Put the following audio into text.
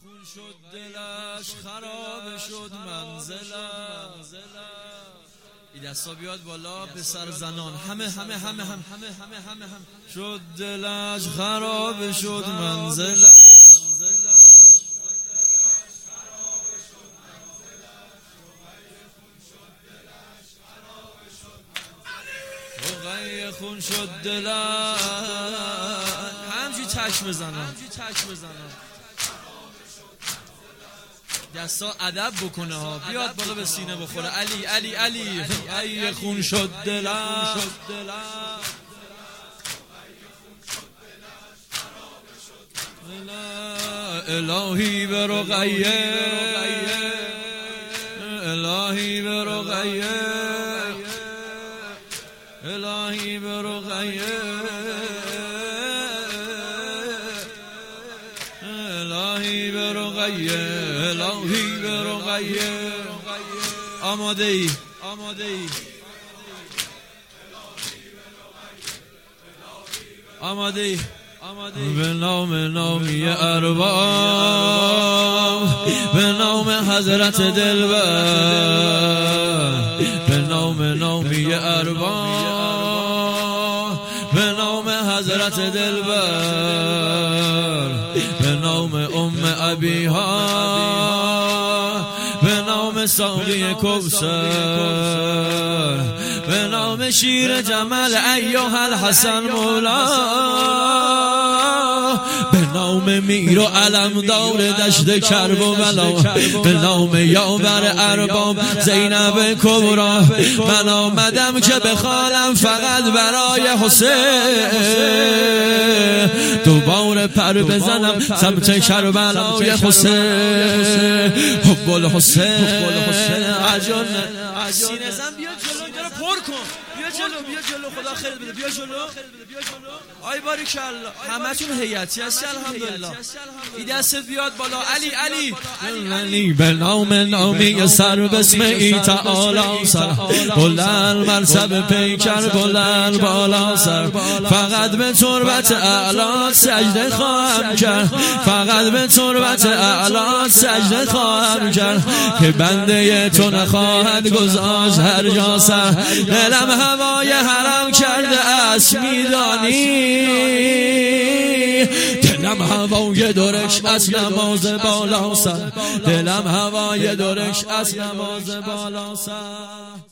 خون شد دلش خراب شد منزلش. این دستا بیاد بالا به سر زنان، همه شد دلش خراب شد منزلش. رقیه خون شد دلش، همجی چشم بزنم، دستا ادب بکنه ها، بیاد بالا به سینه بخوره. علی علی علی رقیه خون شد دلش. الهی به رقیه، الهی به رقیه، الهی به رقیه، الهی به رقیه، الهی به رقیه. آماده ای به نام نامی ارباب، به نام حضرت دلبر، به نام نامی ارباب، به نام حضرت دلبر، به نام ام ابیها، به نام ساقی کوثر، به نام شیر جمل ایها الحسن مولا، به نام میر و علمدار دشت کرب و بلا، به نام یاور ارباب زینب کبرا. من آمدم که بخوانم فقط برای حسین، دوباره پر بزنم سمت کربلای حسین. حب الحسین عجل سینه زن بیا جلو، اینجا رو پر کن، بیا جلو خدا خیر بده، بیا جلو. آی باریکالله، همتون هیئتی هستی الحمدلله. این دستت بیاد بالا. علی به نام نامی سر بسم ای تعالی سر، بلند مرتبه پیکر بلند بالا سر. فقط به تربت اعلی سجده خواهم کرد، فقط به تربت اعلی سجده خواهم کرد، که بنده تو نخواهد گذاشت هر جا سر. دلم هوای حرم کرده است میدانی، دلم هوای درش از نماز بالا سر، دلم هوای درش از نماز بالا سر.